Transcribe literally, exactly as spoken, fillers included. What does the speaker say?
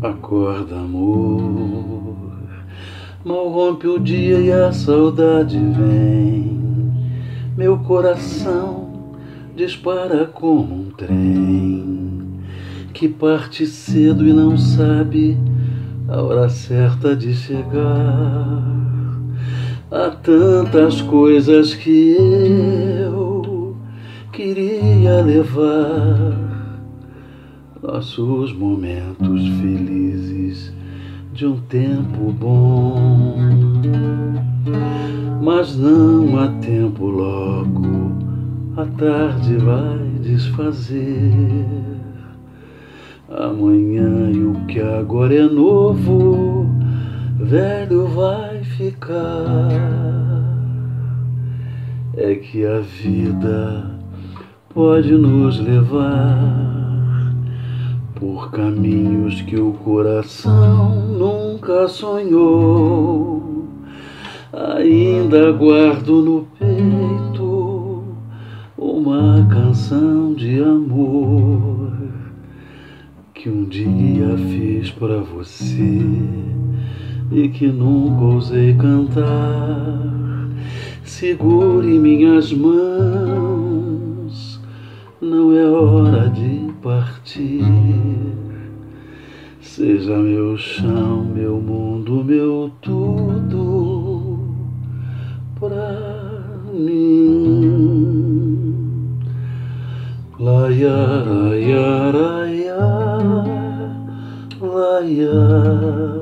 Acorda, amor, mal rompe o dia e a saudade vem. Meu coração dispara como um trem que parte cedo e não sabe a hora certa de chegar. Há tantas coisas que eu queria levar, nossos momentos felizes de um tempo bom, mas não há tempo logo, a tarde vai desfazer. Amanhã e o que agora é novo, velho vai ficar. É que a vida pode nos levar por caminhos que o coração nunca sonhou. Ainda guardo no peito uma canção de amor que um dia fiz pra você e que nunca ousei cantar. Segure minhas mãos, não é hora de partir. Seja meu chão, meu mundo, meu tudo pra mim. Laia, laia, laia, laia.